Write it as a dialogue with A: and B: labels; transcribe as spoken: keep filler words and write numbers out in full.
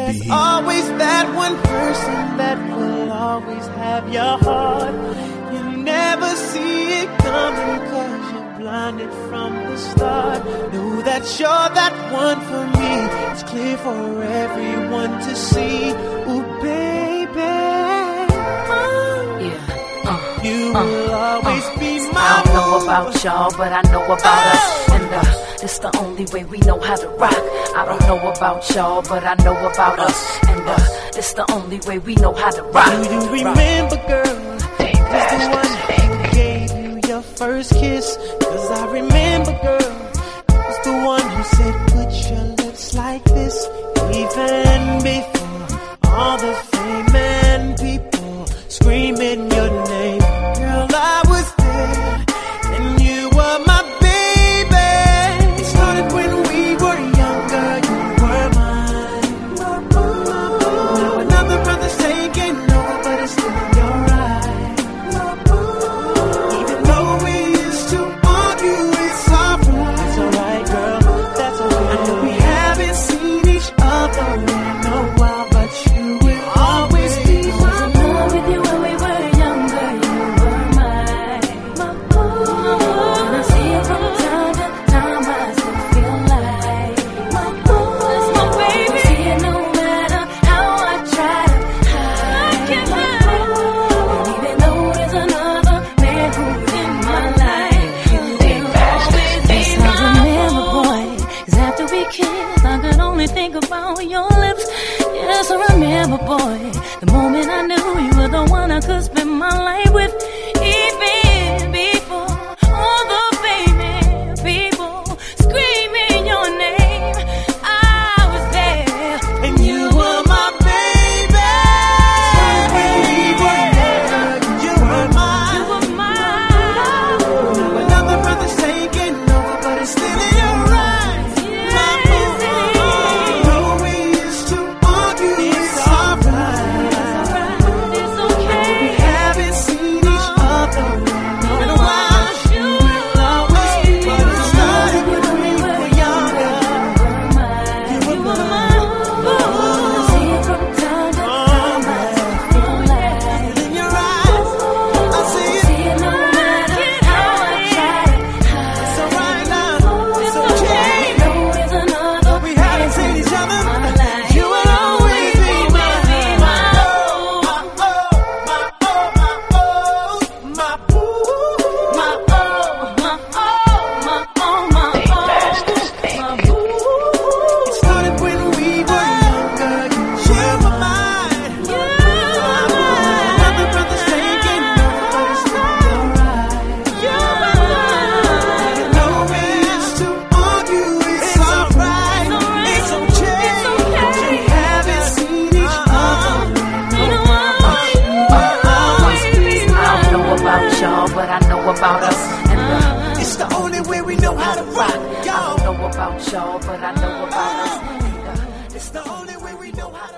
A: There's always that one person that will always have your heart. You never see it coming cause you're blinded from the start. Know that you're that one for me. It's clear for everyone to see. Ooh, baby,
B: Yeah, uh,
A: you
B: uh,
A: will always
B: uh,
A: be my
B: I don't know
A: boo.
B: about y'all, but I know about us. And uh, it's the only way we know how to rock. I don't know about y'all, but I know about us. And uh, it's the only way we know how to rock.
A: Do you remember, girl, was the one who gave you your first kiss? Cause I remember, girl, was the one who said put your lips like this. Even before all the fame and people screaming your name. Girl, I was there and you were my baby. It started when we were younger, you were mine. Now another brother's taking over, but it's still in your eyes. Even though we used to argue, it's alright. It's alright, girl, that's alright. I know we haven't seen each other in a while, but you will always be
B: I was in love with you when we were younger. You were mine. And I see it from time to time. I still feel like my boo. That's my baby. See it no matter how I try to hide. I can't hide. And even though there's another man who's in my life, you will always be
C: Yes, I remember, boy, 'cause after we kissed, I could only think about your lips. Yes, I remember, boy, the moment I knew you were the one I could spend my life with. Even before all the famous people screaming your name, I was there.
A: and you were my baby. When we were younger, you were
C: You
A: mine.
C: were mine.
A: Now another brother's taking over, but it's still in your eyes. My boo. Though we used to argue, it's alright.
C: It's okay.
A: We haven't seen each other in a while.
C: You will
A: Always be, but it started when we were younger.
C: You were mine.
B: I see it from time to time. I still feel like
A: In your eyes, I see it.
B: see it no matter how I try to hide.
A: It's alright now. It's okay.
B: Know there's another
A: We haven't seen each other.
B: my life.
A: You will always be mine. My oh, my oh, my oh, my boo.
B: My oh, my oh, my oh, my oh, my boo.
A: It started when we were younger. You were mine. Another brother's taking over, but it's still alright. No wish to argue, it's alright. It's okay. We haven't seen each other.
B: I don't know about y'all, but I know about us. And uh,
A: It's the only way we know how to rock,
B: I
A: y'all.
B: don't know about y'all, but I know about us. And uh,
A: It's the only way we know how